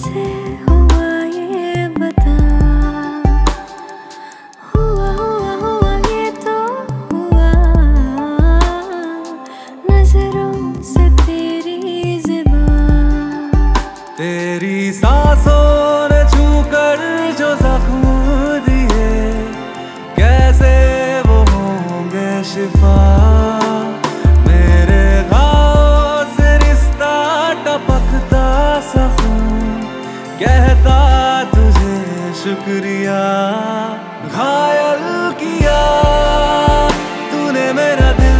कैसे हुआ ये बता। हुआ हुआ हुआ ये तो हुआ, नजरों से तेरी ज़ुबान। तेरी सांसों ने छू कर जो जख्म दिए, कैसे वो होंगे शिफा। मेरे घाव से रिश्ता टपकता सखूं, कहता तुझे शुक्रिया। घायल किया तूने मेरा दिल,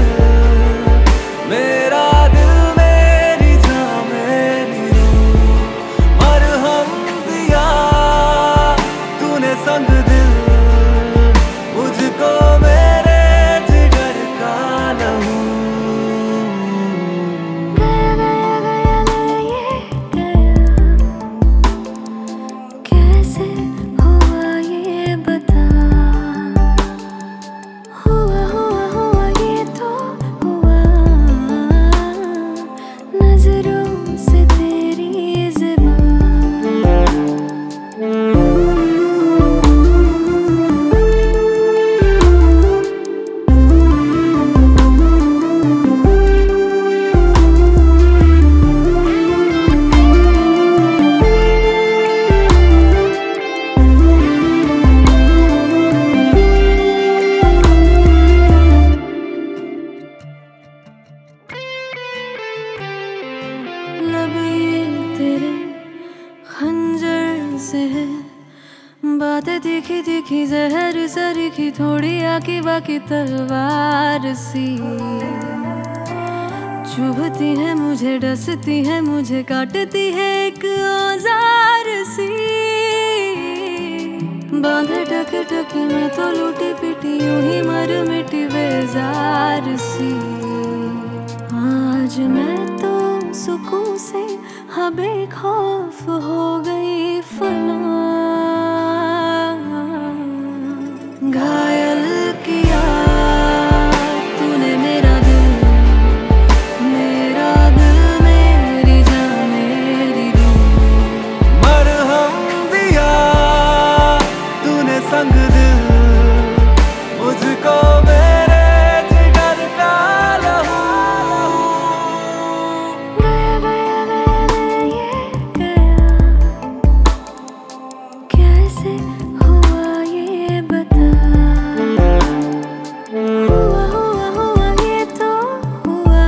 मेरा दिल मेरी जान मेरी रूह। मरहम दिया तूने संग दिल, मुझको मेरे जिगर का लहू। गया गया गया दिल ये गया, कैसे हुआ ये बता। हुआ हुआ हुआ ये तो हुआ, नजरों से तेरी लब ये तेरे खंजर से है, बातें तीखी तीखी जहर सर की, थोड़ी आकी बाकी तलवार सी। चुभती है मुझे, डसती है मुझे, काटती है एक औजार सी। बांधे टक टक मैं तो लूटी पिटी, यूं ही मर मिटी बेजार सी। आज मैं तो सुकून से हाँ बेखौफ हो गई फना। घायल किया तूने मेरा दिल, मेरा दिल मेरी जान मेरी रूह। मरहम दिया तूने संग दिल, मुझको मेरे जिगर का लहू। गया गया गया गया ये गया, कैसे हुआ ये बता। हुआ हुआ हुआ ये तो हुआ,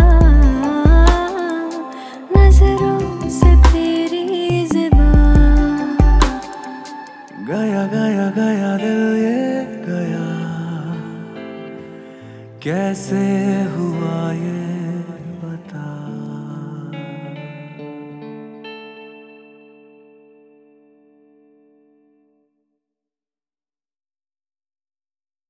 नजरों से तेरी ज़ुबान। गया गया गया दिल ये गया, कैसे हुआ।